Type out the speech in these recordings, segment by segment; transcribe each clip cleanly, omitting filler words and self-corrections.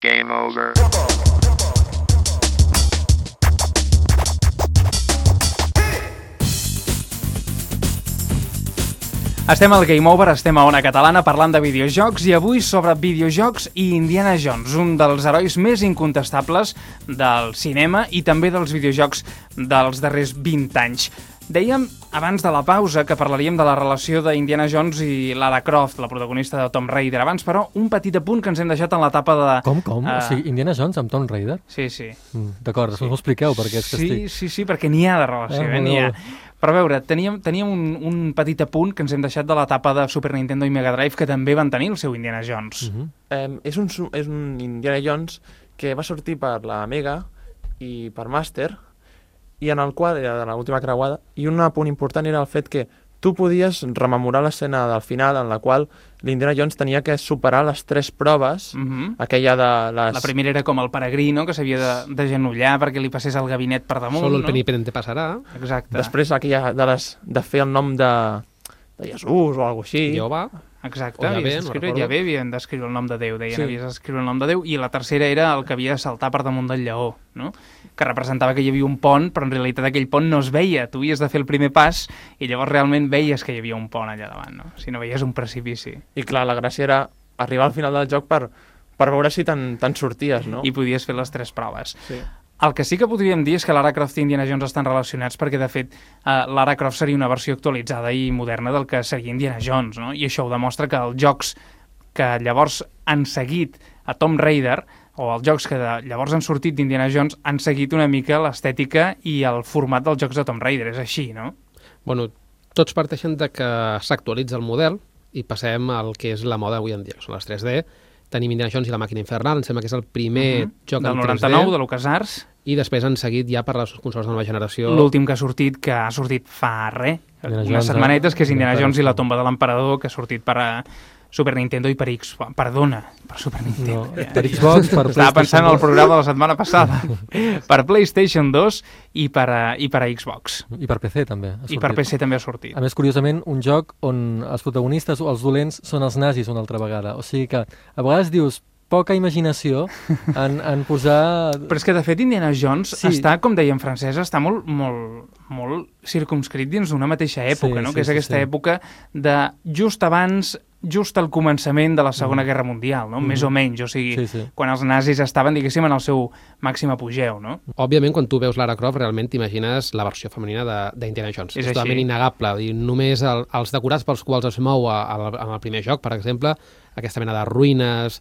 Game over. Estem al Game Over, estem a Ona Catalana parlant de videojocs i avui sobre videojocs i Indiana Jones, un dels herois més incontestables del cinema i també dels videojocs dels darrers 20 anys. Dèiem abans de la pausa que parlaríem de la relació d'Indiana Jones i Lara Croft, la protagonista de Tomb Raider. Abans, però, un petit apunt que ens hem deixat en l'etapa de... Com? O sigui, Indiana Jones amb Tomb Raider? Sí. D'acord, després m'ho expliqueu, perquè és que estic... Sí, perquè n'hi ha de relació, n'hi ha. Però a veure, teníem un petit apunt que ens hem deixat de l'etapa de Super Nintendo i Mega Drive que també van tenir el seu Indiana Jones. És un Indiana Jones que va sortir per la Mega i per Master, i en el qual era de l'última creuada, i un punt important era el fet que tu podies rememorar l'escena del final en la qual l'Indiana Jones tenia que superar les 3 proves, aquella de les... La primera era com el peregrino, que s'havia de genollar perquè li passés el gabinet per damunt, Solo el no? penitente passarà. Exacte. Després aquella de fer el nom de Jesús o alguna cosa així. Jehovà. Exacte, O havien d'escriure el nom de Déu, deien, havies d'escriure el nom de Déu, i la tercera era el que havia de saltar per damunt del lleó, no? Que representava que hi havia un pont, però en realitat aquell pont no es veia, tu havies de fer el primer pas i llavors realment veies que hi havia un pont allà davant, no? Si no veies un precipici. I clar, la gràcia era arribar al final del joc per veure si te'n sorties, no? I podies fer les 3 proves. Sí. El que sí que podríem dir és que Lara Croft i Indiana Jones estan relacionats perquè, de fet, Lara Croft seria una versió actualitzada i moderna del que seria Indiana Jones, no? I això ho demostra que els jocs que llavors han seguit a Tomb Raider, o els jocs que llavors han sortit d'Indiana Jones, han seguit una mica l'estètica i el format dels jocs de Tomb Raider. És així, no? Bueno, tots parteixen de que s'actualitza el model i passem al que és la moda avui en dia, que són les 3D. Tenim Indiana Jones i la màquina infernal, em sembla que és el primer joc del en 3D. Del 99, de LucasArts. I després han seguit ja per les consoles de nova generació. L'últim que ha sortit fa res, unes setmanetes, que és Indiana Jones i la tomba de l'emperador, que ha sortit per Super Nintendo i per Xbox. Perdona, per Super Nintendo. No, per Xbox, per PlayStation 2. Estava pensant en el programa de la setmana passada. Per PlayStation 2 i per Xbox. I per PC també. I per PC també ha sortit. A més, curiosament, un joc on els protagonistes o els dolents són els nazis una altra vegada. O sigui que a vegades dius poca imaginació en posar... Però és que, de fet, Indiana Jones està, com deia en francès, està molt circumscrit dins d'una mateixa època, no? Que és aquesta època de just abans, just al començament de la Segona Guerra Mundial, no? Més o menys, o sigui, quan els nazis estaven, diguéssim, en el seu màxim apogeu, no? Òbviament, quan tu veus Lara Croft, realment t'imagines la versió femenina d'Indiana Jones. És totalment innegable. I només els decorats pels quals es mou en el primer joc, per exemple, aquesta mena de ruïnes,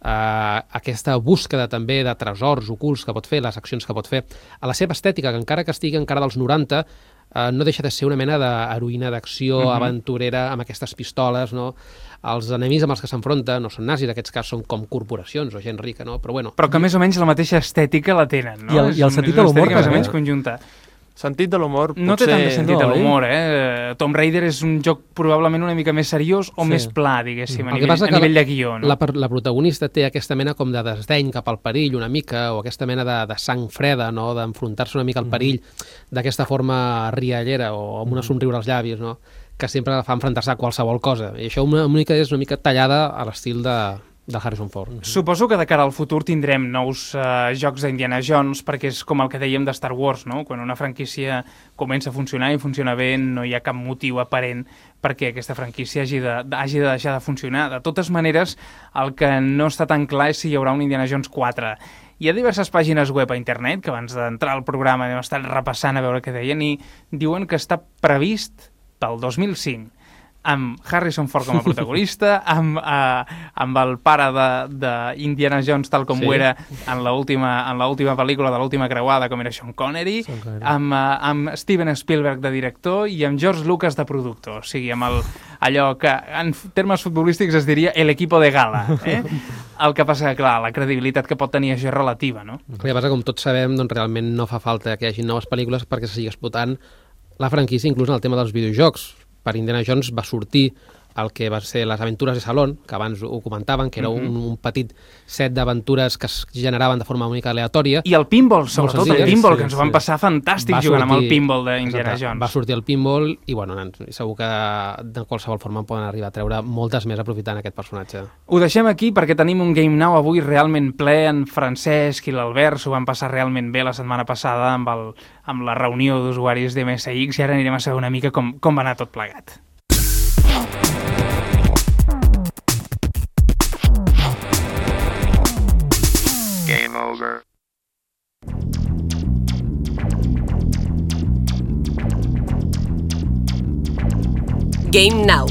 aquesta búsqueda també de tresors ocults que pot fer, les accions que pot fer, a la seva estètica, que encara que estigui encara dels 90, no deixa de ser una mena d'heroïna d'acció aventurera amb aquestes pistoles, no? Els enemics amb els que s'enfronta no són nazis, en aquests casos són com corporacions o gent rica, no? Però bueno. Però que més o menys la mateixa estètica la tenen, no? I el sentit de l'humor més o menys conjunta. Sentit de l'humor potser... No té tant de sentit de l'humor, Tomb Raider és un joc probablement una mica més seriós o més pla, diguéssim, a nivell de guió, no? La protagonista té aquesta mena com de desdeny cap al perill una mica, o aquesta mena de sang freda, no? D'enfrontar-se una mica al perill d'aquesta forma riallera o amb una somriure als llavis, no? Que sempre fa enfrontar-se a qualsevol cosa. I això és una mica tallada a l'estil de Harrison Ford. Suposo que de cara al futur tindrem nous jocs d'Indiana Jones, perquè és com el que dèiem de Star Wars, no? Quan una franquícia comença a funcionar i funciona bé, no hi ha cap motiu aparent perquè aquesta franquícia hagi de deixar de funcionar. De totes maneres, el que no està tan clar és si hi haurà un Indiana Jones 4. Hi ha diverses pàgines web a internet, que abans d'entrar al programa hem estat repassant a veure què deien, i diuen que està previst pel 2005, amb Harrison Ford com a protagonista, amb el pare d'Indiana Jones tal com ho era en l'última pel·lícula de l'última creuada, com era Sean Connery, amb Steven Spielberg de director i amb George Lucas de productor, o sigui, amb allò que en termes futbolístics es diria el equipo de gala. El que passa que, clar, la credibilitat que pot tenir això és relativa, no? El que passa, com tots sabem, doncs realment no fa falta que hi hagi noves pel·lícules perquè se sigui explotant la franquícia, inclús en el tema dels videojocs. Per Indiana Jones va sortir el que va ser les aventures de Salón, que abans ho comentaven, que era un petit set d'aventures que es generaven de forma única aleatòria. I el pinball, sobretot el pinball, que ens ho van passar fantàstic jugant amb el pinball d'Indiana Jones. Va sortir el pinball i bueno, segur que de qualsevol forma poden arribar a treure moltes més aprofitant aquest personatge. Ho deixem aquí perquè tenim un Game Now avui realment ple. En Francesc i l'Albert s'ho van passar realment bé la setmana passada amb la reunió d'usuaris d'MSX i ara anirem a saber una mica com va anar tot plegat. Game over. Game Now.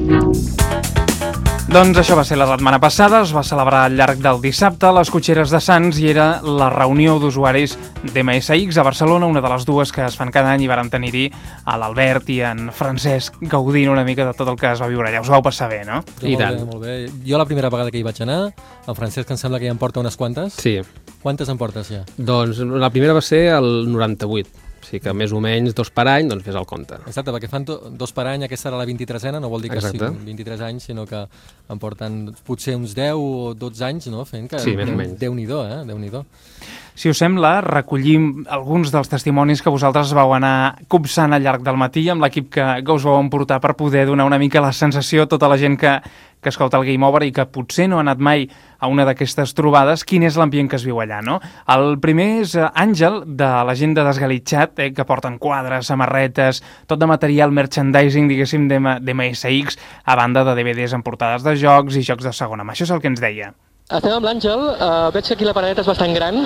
Doncs això va ser la setmana passada, es va celebrar al llarg del dissabte a les cotxeres de Sants i era la reunió d'usuaris d'MSX a Barcelona, una de les dues que es fan cada any i vàrem tenir-hi a l'Albert i en Francesc gaudint una mica de tot el que es va viure allà. Us vau passar bé, no? I tant. Molt bé. Jo la primera vegada que hi vaig anar, el Francesc em sembla que ja em porta unes quantes. Sí. Quantes em portes ja? Doncs la primera va ser el 98. O sigui que més o menys 2 per any, doncs fes el compte. Exacte, perquè fan 2 per any, aquesta serà la 23a, no vol dir que siguin 23 anys, sinó que em porten potser uns 10 o 12 anys, no? Fent que sí, més o menys. Déu-n'hi-do, Déu-n'hi-do. Si us sembla, recollim alguns dels testimonis que vosaltres vau anar copsant al llarg del matí amb l'equip que us vau emportar per poder donar una mica la sensació a tota la gent que escolta el Game Over i que potser no ha anat mai a una d'aquestes trobades, quin és l'ambient que es viu allà, no? El primer és Àngel, de la gent de Desgalitxat, que porten quadres, samarretes, tot de material merchandising, diguéssim, d'MSX, a banda de DVDs amb portades de jocs i jocs de segona mà. Això és el que ens deia. Estem amb l'Àngel, veig que aquí la paradeta és bastant gran,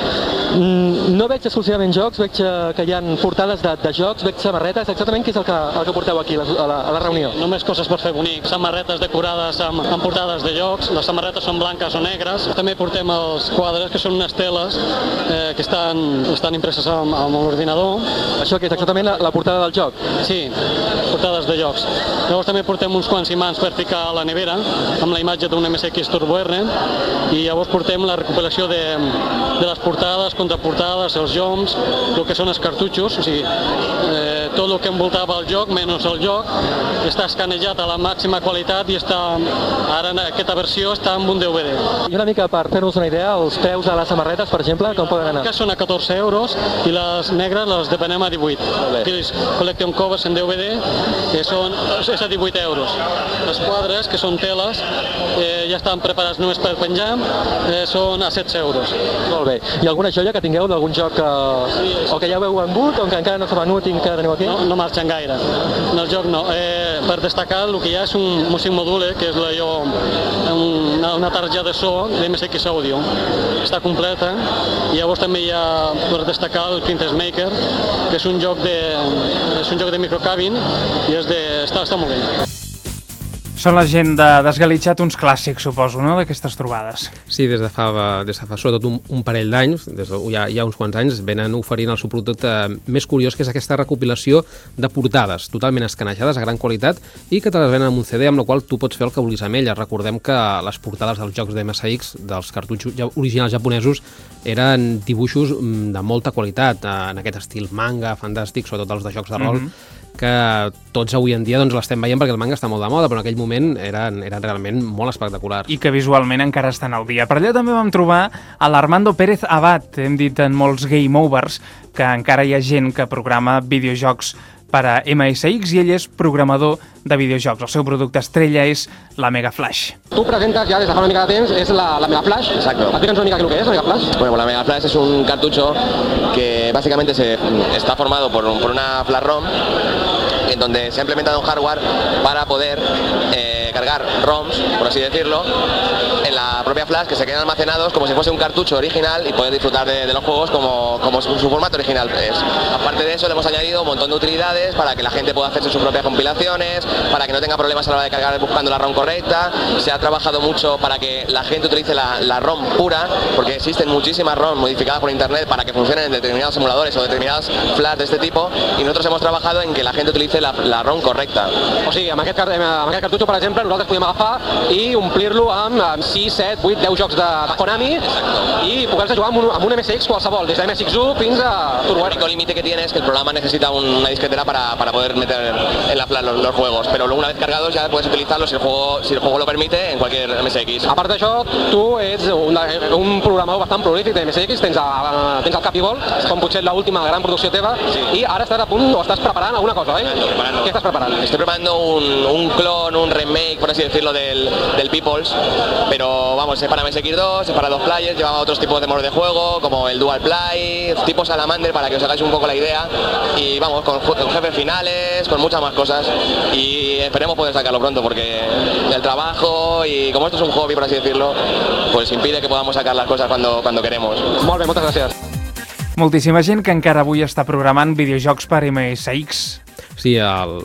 no veig exclusivament jocs, veig que hi ha portades de jocs, veig samarretes, exactament què és el que porteu aquí a la reunió? Només coses per fer bonic, samarretes decorades amb portades de jocs, les samarretes són blanques o negres, també portem els quadres que són unes teles que estan impreses amb l'ordinador. Això que és exactament la portada del joc? Sí, portades de jocs. Llavors també portem uns quants imants per ficar a la nevera amb la imatge d'un MSX Turbo R i llavors portem la recopilació de les portades, contraportades, els joms, el que són els cartutxos, o sigui, tot el que envoltava el joc, menys el joc, està escanejat a la màxima qualitat i ara en aquesta versió està amb un DVD. I una mica per fer-nos una idea, els preus de les samarretes, per exemple, com poden anar? Que són a 14 euros i les negres les depenem a 18. Aquí Collection Covers en DVD, que és a 18 euros. Els quadres, que són teles, ja estan preparats només per penjar, són a 16 euros. Molt bé. I alguna joia que tingueu d'algun joc o que ja heu venut o que encara no s'ha venut i que teniu aquí? No marxen gaire. En el joc no. Per destacar, el que hi ha és un Music Module, que és una targeta de so d'MSX Audio. Està completa. I llavors també hi ha, per destacar, el Princess Maker, que és un joc de microcabin i està molt bé. Són la gent de Desgalitxat uns clàssics, suposo, no?, d'aquestes trobades. Sí, des de fa sobretot un parell d'anys, ja uns quants anys, venen oferint el seu producte més curiós, que és aquesta recopilació de portades, totalment escanejades, a gran qualitat, i que te les venen amb un CD, amb la qual tu pots fer el que vulguis amb elles. Recordem que les portades dels jocs de MSX, dels cartutxos originals japonesos, eren dibuixos de molta qualitat, en aquest estil manga, fantàstic, sobretot els de jocs de rol, que tots avui en dia l'estem veient perquè el manga està molt de moda, però en aquell moment eren realment molt espectaculars. I que visualment encara estan al dia. Per allà també vam trobar a l'Armando Pérez Abad, hem dit en molts Game Overs, que encara hi ha gent que programa videojocs per a MSX i ell és programador de videojocs. El seu producte estrella és la Mega Flash. Tu presentes ja des de fa una mica de temps, és la Mega Flash. Exacto. Explica'ns una mica què és la Mega Flash. Bueno, la Mega Flash es un cartucho que básicamente está formado por una flash ROM en donde se ha implementado un hardware para poder cargar ROMs, por así decirlo, en la propia flash, que se quedan almacenados como si fuese un cartucho original y poder disfrutar de los juegos como su formato original es. Aparte de eso, le hemos añadido un montón de utilidades para que la gente pueda hacerse sus propias compilaciones, para que no tenga problemas a la hora de cargar buscando la ROM correcta. Se ha trabajado mucho para que la gente utilice la ROM pura, porque existen muchísimas ROM modificadas por internet para que funcionen en determinados emuladores o determinadas flash de este tipo, y nosotros hemos trabajado en que la gente utilice ser la ROM correcta. O sigui, amb aquest cartutxo, per exemple, nosaltres podem agafar i omplir-lo amb 6, 7, 8, 10 jocs de Konami y poder jugar amb un MSX qualsevol, des de MSX1 fins a Turbo. El único límite que tiene es que el programa necesita una disquetera para poder meter en la flash los juegos, pero luego una vez cargados ya puedes utilizarlos si el juego lo permite en cualquier MSX. A part d'això, tu ets un programador bastant prolífic de MSX, tens el Capibol, com potser l'última gran producció teva, i ara estàs a punt o estàs preparant alguna cosa, oi? ¿Qué estás preparando? Estoy preparando un clon, un remake, por así decirlo, del Peoples, pero vamos, es para MSX2, es para 2 players, lleva otros tipos de modos de juego, como el Dual Play, tipo Salamander, para que os hagáis un poco la idea, y vamos, con jefes finales, con muchas más cosas, y esperemos poder sacarlo pronto, porque el trabajo, y como esto es un hobby, por así decirlo, pues impide que podamos sacar las cosas cuando queremos. Molt bé, moltes gràcies. Moltíssima gent que encara avui està programant videojocs per MSX. Sí, el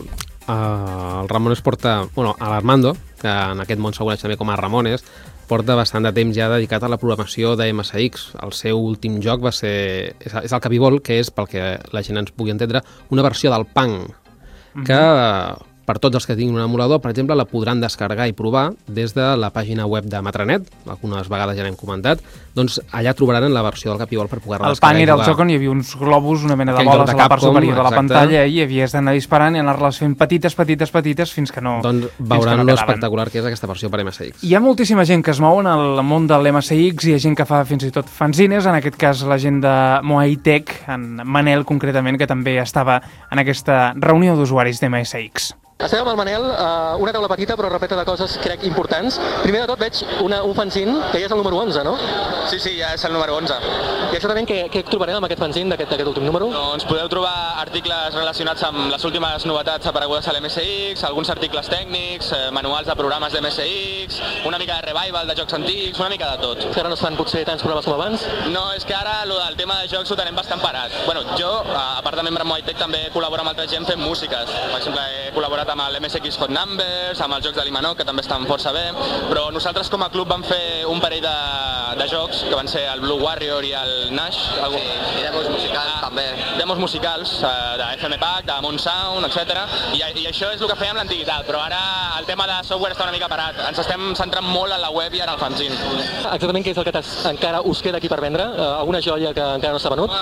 Ramones porta... Bueno, l'Armando, que en aquest món s'ho coneix també com a Ramones, porta bastant de temps ja dedicat a la programació de MSX. El seu últim joc és el Capibol, que és, pel que la gent ens pugui entendre, una versió del Pang, que per tots els que tinguin un emulador, per exemple, la podran descarregar i provar des de la pàgina web de Matranet, algunes vegades ja n'hem comentat, doncs allà trobaran la versió del Capibol per poder-la descarregar. El Pang era el joc on hi havia uns globus, una mena de boles a la part superior de la pantalla i havies d'anar disparant i anar-les fent petites fins que no... Doncs veuran lo espectacular que és aquesta versió per MSX. Hi ha moltíssima gent que es mou en el món de l'MSX, hi ha gent que fa fins i tot fanzines, en aquest cas la gent de Moai Tech, en Manel concretament, que també estava en aquesta reunió d'usuaris d'MSX. Estem amb el Manel, una taula petita però repleta de coses, crec, importants. Primer de tot veig un fanzine que ja és el número 11, no? Sí, ja és el número 11. I això també què trobarem amb aquest fanzine d'aquest últim número? Doncs podeu trobar articles relacionats amb les últimes novetats aparegudes a l'MSX, alguns articles tècnics, manuals de programes d'MSX, una mica de revival de jocs antics, una mica de tot. Que ara no es fan potser tants programes com abans? No, és que ara el tema de jocs ho tenim bastant parat. Bueno, jo, a part de membre amb Moai Tech, també col·laboro amb altra gent fent músiques. Per exemple, he col·laborat amb l'MSX Hot Numbers, amb els jocs de l'Imanol, que també estan força bé, però nosaltres com a club vam fer un parell de jocs, que van ser el Blue Warrior i el Nash. Sí, i demos musicals també. Demos musicals, de FM Pack, de Moon Sound, etc. I això és el que fèiem l'antiguitat, però ara el tema de software està una mica parat. Ens estem centrant molt en la web i en el fanzine. Exactament què és el que encara us queda aquí per vendre? Alguna joia que encara no s'ha venut?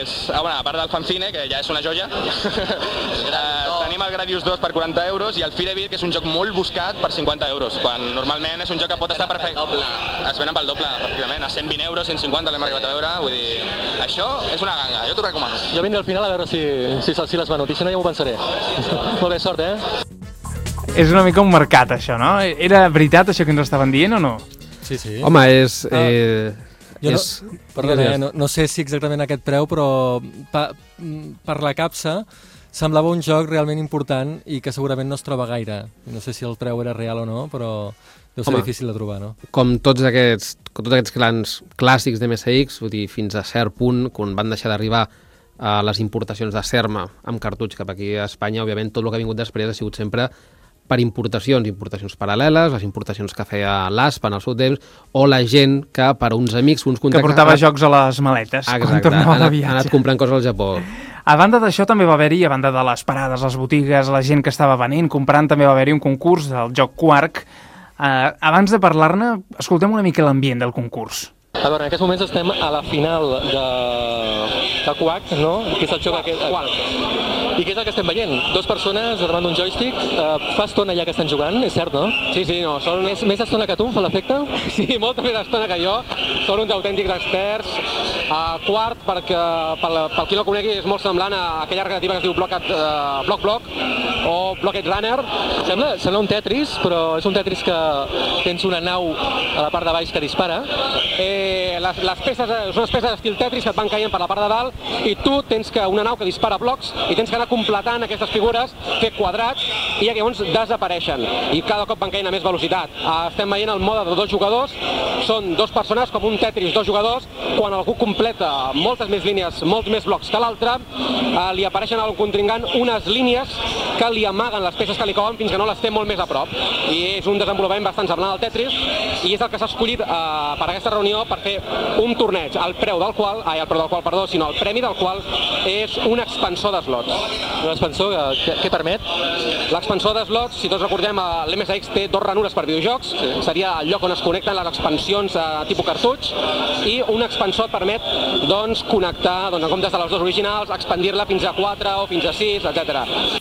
A part del fanzine, que ja és una joia, tenim el Gradius 2 per 40 euros i el Firebird, que és un joc molt buscat, per 50 euros, quan normalment és un joc que pot estar perfecte. Es venen pel doble, pràcticament, a 120 euros, 150 l'hem arribat a veure, vull dir, això és una ganga, jo t'ho recomano. Jo vindré al final a veure si l'has venut, i si no ja m'ho pensaré. Molt bé, sort, És una mica un mercat, això, no? Era veritat això que ens estaven dient o no? Sí. Home, és... no sé si exactament aquest preu, però per la capsa semblava un joc realment important i que segurament no es troba gaire. No sé si el preu era real o no, però deu ser difícil de trobar, no? Com tots aquests clans clàssics d'MSX, vull dir, fins a cert punt, quan van deixar d'arribar a les importacions de Serma amb cartutx cap aquí a Espanya, òbviament tot el que ha vingut després ha sigut sempre per importacions paral·leles, les importacions que feia l'ASP en el seu temps, o la gent que per uns amics, uns contactes... Que portava jocs a les maletes. Exacte, ha anat comprant coses al Japó. A banda d'això també va haver-hi, a banda de les parades, les botigues, la gent que estava venent, comprant, també va haver-hi un concurs del joc Quark. Abans de parlar-ne, escoltem una mica l'ambient del concurs. A veure, en aquests moments estem a la final de Quack, no? Que és el joc aquest... Quack. I què és el que estem veient? Dues persones davant d'un joystick. Fa estona ja que estan jugant, és cert, no? Sí, no. Són... Més estona que tu, em fa l'efecte? Sí, molta més estona que jo. Són uns autèntics experts. Quart, perquè pel qui no conegui, és molt semblant a aquella recreativa que es diu Block o Blocket Runner. Sembla un Tetris, però és un Tetris que tens una nau a la part de baix que dispara. Les peces són unes peces d'estil Tetris que et van caient per la part de dalt i tu tens una nau que dispara blocs i tens que anar completant aquestes figures, fer quadrats i llavors desapareixen i cada cop van caient a més velocitat. Estem veient el mode de 2 jugadors, són 2 persones com un Tetris, 2 jugadors, quan algú completa moltes més línies, molts més blocs que l'altre, li apareixen al contrincant unes línies que li amaguen les peces que li cauen fins que no les té molt més a prop. I és un desenvolupament bastant semblant al Tetris i és el que s'ha escollit per aquesta reunió per fer un torneig, el premi del qual, és un expansor de slots. Un expansor què permet? L'expansor de slots, si tots recordem, l'MSX té 2 ranures per videojocs, seria el lloc on es connecten les expansions tipus cartutx, i un expansor et permet connectar, en comptes de les 2 originals, expandir-la fins a 4 o fins a 6, etc.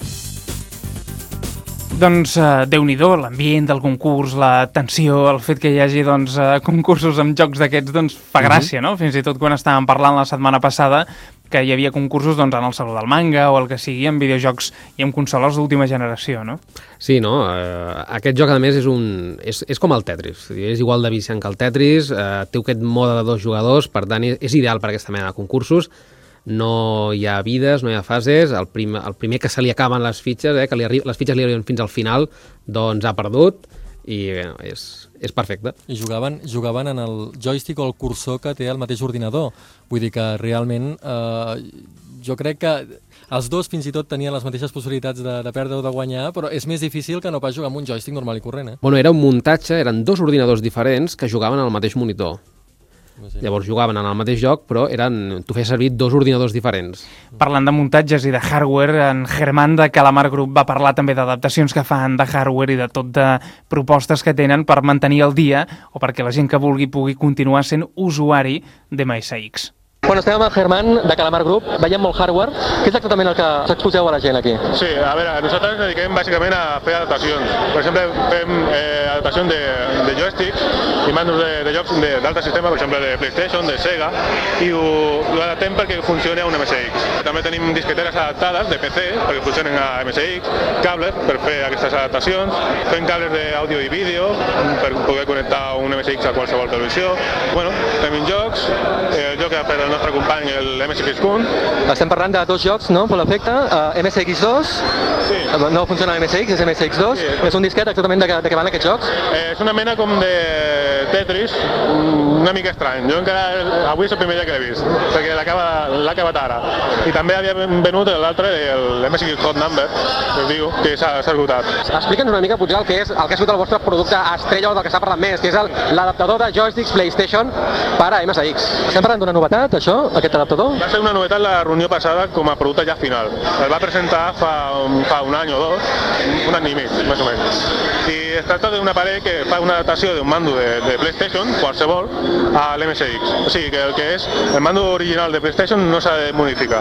Doncs Déu-n'hi-do, l'ambient del concurs, la tensió, el fet que hi hagi concursos amb jocs d'aquests fa gràcia, no? Fins i tot quan estàvem parlant la setmana passada que hi havia concursos en el Saló del Manga o el que sigui, en videojocs i en consoles d'última generació, no? Sí, no? Aquest joc, a més, és com el Tetris. És igual de viciant que el Tetris, té aquest mode de 2 jugadors, per tant, és ideal per aquesta mena de concursos. No hi ha vides, no hi ha fases, el primer que se li acaben les fitxes, que les fitxes li arriben fins al final, doncs ha perdut, i és perfecte. I jugaven en el joystick o el cursor que té el mateix ordinador. Vull dir que realment jo crec que els dos fins i tot tenien les mateixes possibilitats de perdre o de guanyar, però és més difícil que no pas jugar amb un joystick normal i corrent. Bueno, era un muntatge, eren 2 ordinadors diferents que jugaven al mateix monitor. Sí. Llavors jugaven en el mateix joc, però tu feies servir 2 ordinadors diferents. Parlant de muntatges i de hardware, en Germán de Calamar Group va parlar també d'adaptacions que fan de hardware i de tot de propostes que tenen per mantenir el dia o perquè la gent que vulgui pugui continuar sent usuari de MSX. Bueno, estem amb el Germán de Calamar Group, veiem molt hardware. Què és exactament el que exposeu a la gent aquí? Sí, a veure, nosaltres ens dediquem bàsicament a fer adaptacions. Per exemple, fem adaptacions de joysticks i mandos de jocs d'altre sistema, per exemple de PlayStation, de Sega, i ho adaptem perquè funcioni a un MSX. També tenim disqueteres adaptades de PC perquè funcionen a MSX, cables per fer aquestes adaptacions, fem cables d'àudio i vídeo per poder connectar un MSX a qualsevol televisió. Bueno, tenim jocs, el joc que ha fet el nostre company, el MSX1. Estem parlant de 2 jocs, no?, per l'efecte. MSX2, sí. No funciona l'MSX, és MSX2. Sí, és un disquet exactament de què van aquests jocs? És una mena com de Tetris, una mica estrany. Jo encara, avui és el primer dia que l'he vist, perquè l'ha acabat ara. I també havia venut l'altre, el MSX Hot Number, que us diu, que s'ha esgotat. Explica'ns una mica potser el que ha sigut el vostre producte estrella o del que s'ha parlat més, que és l'adaptador de joysticks PlayStation per a MSX. Estem parlant d'una novetat, això, aquest adaptador? Va ser una novetat la reunió passada com a producte ja final. El va presentar fa un any o 2, un any i mig, més o menys. I es tracta d'un aparell que fa una adaptació d'un mando de PlayStation, qualsevol, a l'MSX. O sigui que el que és el mando original de PlayStation no s'ha de modificar.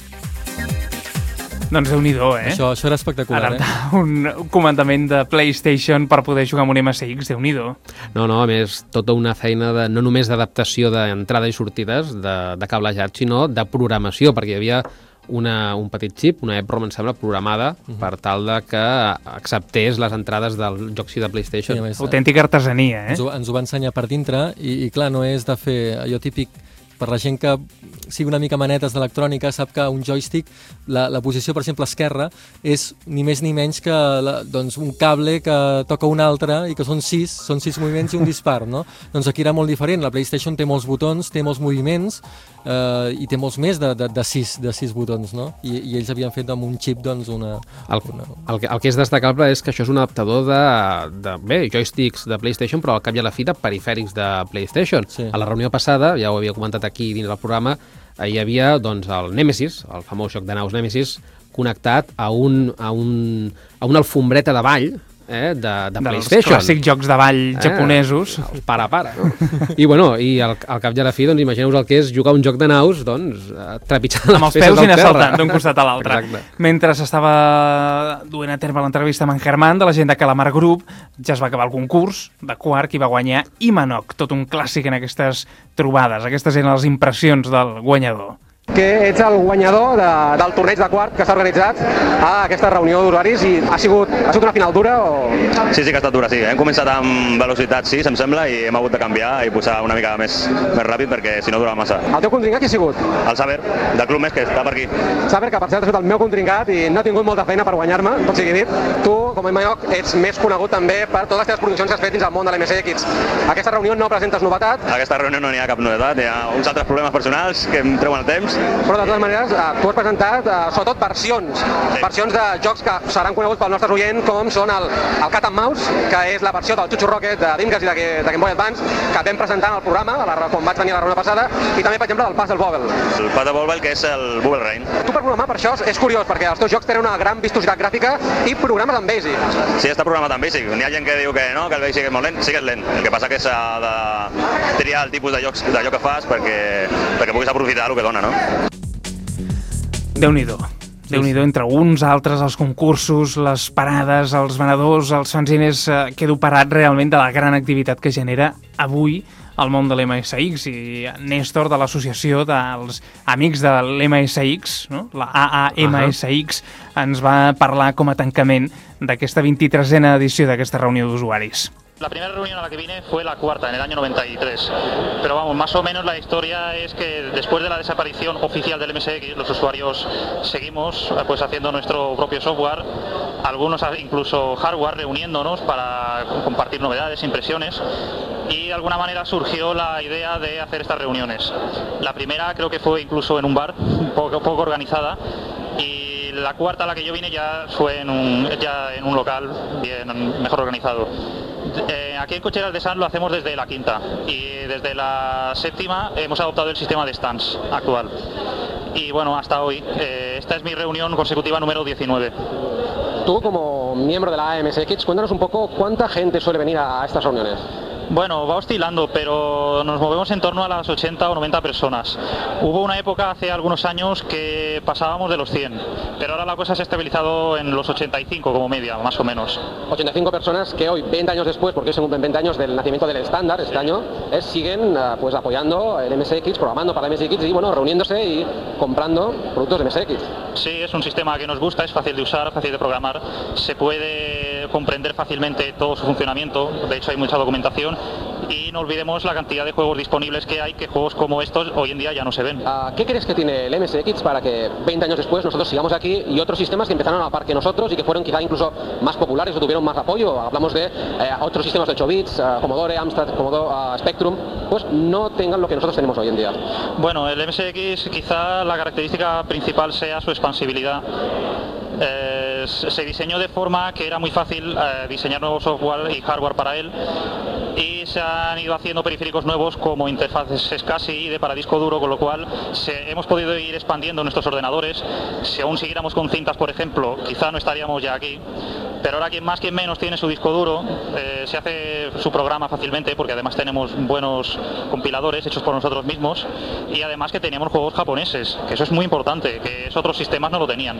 Doncs Déu-n'hi-do, Això era espectacular, adaptar un comandament de PlayStation per poder jugar amb un MSX, Déu-n'hi-do. No, a més, tota una feina no només d'adaptació d'entrada i sortides, de cablejat, sinó de programació, perquè hi havia un petit xip, una EPROM, em sembla, programada per tal de que acceptés les entrades del joc de PlayStation. Sí, més, autèntica artesania, Ens ho va ensenyar per dintre i clar, no és de fer allò típic. Per la gent que sigui una mica manetes d'electrònica sap que un joystick, la posició, per exemple, esquerra, és ni més ni menys que un cable que toca un altre i que són 6 moviments i un dispar, no? Doncs aquí era molt diferent. La PlayStation té molts botons, té molts moviments i té molts més de 6 botons, no? I ells havien fet amb un xip una... El que és destacable és que això és un adaptador de joysticks de PlayStation, però al cap i a la fi de perifèrics de PlayStation. Sí. A la reunió passada, ja ho havia comentat aquí dins del programa, hi havia el Nemesis, el famós joc de naus Nemesis, connectat a una alfombreta de ball de PlayStation. Dels clàssics jocs de ball japonesos. Els para. I al cap i a la fi, imagineu-vos el que és jugar un joc de naus, trepitjant amb els peus i anar saltant d'un costat a l'altre. Mentre s'estava duent a terme l'entrevista amb en Germán, de la gent de Calamar Group, ja es va acabar el concurs de Quark i va guanyar Imanok, tot un clàssic en aquestes trobades. Aquestes eren les impressions del guanyador. que ets el guanyador del torneig de quart que s'ha organitzat a aquesta reunió d'usuaris i ha sigut una final dura o...? Sí, que ha estat dura, sí. Hem començat amb velocitat 6, em sembla, i hem hagut de canviar i posar una mica més ràpid perquè si no durava massa. El teu contrincant qui ha sigut? El Saber, del Club Més, que està per aquí. Saber, que per cert ha sigut el meu contrincant i no ha tingut molta feina per guanyar-me, tot sigui dit. Tu, com a Imaiok, ets més conegut també per totes les teves produccions que has fet dins el món de l'MSX. Aquesta reunió no presentes novetat. A aquesta reunió no n'hi ha cap novetat, hi ha uns altres problemes personals que em treuen el temps. Però de totes maneres, tu has presentat sobretot versions de jocs que seran coneguts pels nostres oients, com són el Cat and Mouse, que és la versió del Chuchu Rocket de Dreamcast i de Game Boy Advance, que vam presentar en el programa, quan vaig venir a la reunió passada, i també, per exemple, el Puzzle Bobble. El Puzzle Bobble, que és el Bubble Rain. Tu per programar, per això, és curiós, perquè els teus jocs tenen una gran vistositat gràfica i programes en Basic. Sí, està programat en Basic. N'hi ha gent que diu que no, que el Basic és molt lent. Sí que és lent. El que passa que s'ha de triar el tipus d'allò que fas perquè puguis aprofitar el que dona, no? Déu-n'hi-do. Déu-n'hi-do, entre uns, altres, els concursos, les parades, els venedors, els fanzines, quedo parat realment de la gran activitat que genera avui el món de l'MSX, i Néstor, de l'associació dels amics de l'MSX, no? La AAMSX, ens va parlar com a tancament d'aquesta 23a edició d'aquesta reunió d'usuaris. La primera reunión a la que vine fue la cuarta, en el año 93. Pero vamos, más o menos la historia es que después de la desaparición oficial del MSX, los usuarios seguimos pues haciendo nuestro propio software, algunos incluso hardware, reuniéndonos para compartir novedades, impresiones, y de alguna manera surgió la idea de hacer estas reuniones. La primera creo que fue incluso en un bar, poco organizada, y la cuarta a la que yo vine ya fue en un local bien mejor organizado. Aquí en Cocheras de Sants lo hacemos desde la quinta y desde la séptima hemos adoptado el sistema de stands actual. Y bueno, hasta hoy, esta es mi reunión consecutiva número 19. Tú, como miembro de la AMSX, cuéntanos un poco cuánta gente suele venir a estas reuniones. Bueno, va oscilando, pero nos movemos en torno a las 80 o 90 personas. Hubo una época hace algunos años que pasábamos de los 100, pero ahora la cosa se ha estabilizado en los 85 como media, más o menos. 85 personas que hoy, 20 años después, porque se cumplen 20 años del nacimiento del estándar este año, siguen pues apoyando el MSX, programando para el MSX y bueno, reuniéndose y comprando productos de MSX. Sí, es un sistema que nos gusta, es fácil de usar, fácil de programar, se puede comprender fácilmente todo su funcionamiento, de hecho hay mucha documentación. Y no olvidemos la cantidad de juegos disponibles que hay, que juegos como estos hoy en día ya no se ven. ¿Qué crees que tiene el MSX para que 20 años después nosotros sigamos aquí y otros sistemas que empezaron a la par que nosotros y que fueron quizá incluso más populares o tuvieron más apoyo? Hablamos de otros sistemas de 8 bits, Commodore, Amstrad, Commodore, Spectrum, pues no tengan lo que nosotros tenemos hoy en día. Bueno, el MSX quizá la característica principal sea su expansibilidad. Se diseñó de forma que era muy fácil diseñar nuevo software y hardware para él, y se han ido haciendo periféricos nuevos como interfaces SCSI y de para disco duro, con lo cual hemos podido ir expandiendo nuestros ordenadores. Si aún siguiéramos con cintas, por ejemplo, quizá no estaríamos ya aquí, pero ahora quien más quien menos tiene su disco duro, se hace su programa fácilmente, porque además tenemos buenos compiladores hechos por nosotros mismos, y además que teníamos juegos japoneses, que eso es muy importante, que otros sistemas no lo tenían.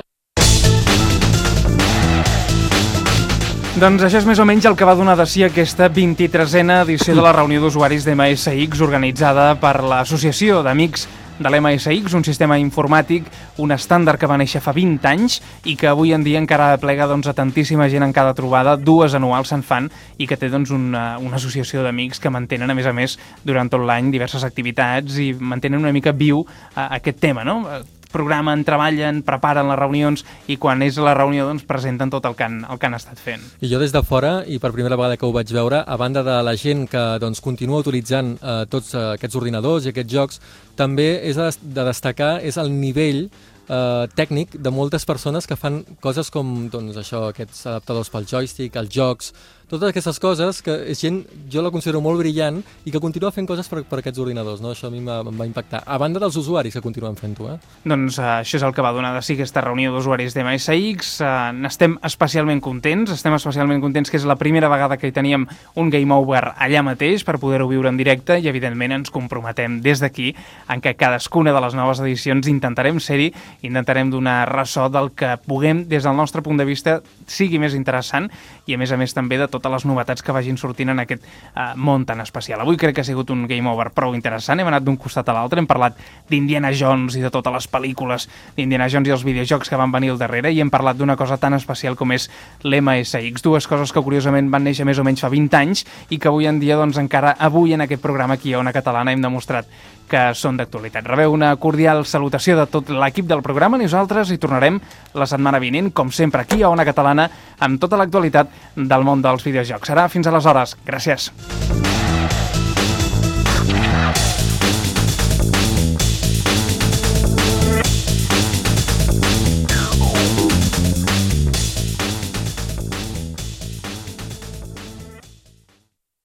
Doncs això és més o menys el que va donar de si aquesta 23a edició de la reunió d'usuaris d'MSX organitzada per l'Associació d'Amics de l'MSX, un sistema informàtic, un estàndard que va néixer fa 20 anys i que avui en dia encara aplega a tantíssima gent en cada trobada, 2 anuals se'n fan, i que té una associació d'amics que mantenen, a més, durant tot l'any diverses activitats i mantenen una mica viu aquest tema, no? Programen, treballen, preparen les reunions i quan és la reunió doncs presenten tot el que han estat fent. I jo des de fora, i per primera vegada que ho vaig veure, a banda de la gent que doncs, continua utilitzant tots aquests ordinadors i aquests jocs, també és de destacar és el nivell tècnic de moltes persones que fan coses com doncs, això, aquests adaptadors pel joystick, els jocs, totes aquestes coses que és gent, jo la considero molt brillant i que continua fent coses per aquests ordinadors, no? Això a mi em va impactar, a banda dels usuaris que continuen fent-ho. Doncs això és el que va donar de si aquesta reunió d'usuaris d'MSX. N'estem especialment contents, que és la primera vegada que hi teníem un Game Over allà mateix per poder-ho viure en directe i evidentment ens comprometem des d'aquí en què cadascuna de les noves edicions intentarem ser-hi, intentarem donar ressò del que puguem des del nostre punt de vista sigui més interessant i a més també de tot totes les novetats que vagin sortint en aquest món tan especial. Avui crec que ha sigut un Game Over prou interessant, hem anat d'un costat a l'altre, hem parlat d'Indiana Jones i de totes les pel·lícules d'Indiana Jones i els videojocs que van venir al darrere, i hem parlat d'una cosa tan especial com és l'MSX, dues coses que curiosament van néixer més o menys fa 20 anys i que avui en dia, doncs encara avui en aquest programa aquí a Ona Catalana hem demostrat que són d'actualitat. Rebeu una cordial salutació de tot l'equip del programa. Nosaltres hi tornarem la setmana vinent, com sempre aquí a Ona Catalana, amb tota l'actualitat del món dels videojocs. Serà fins aleshores. Gràcies.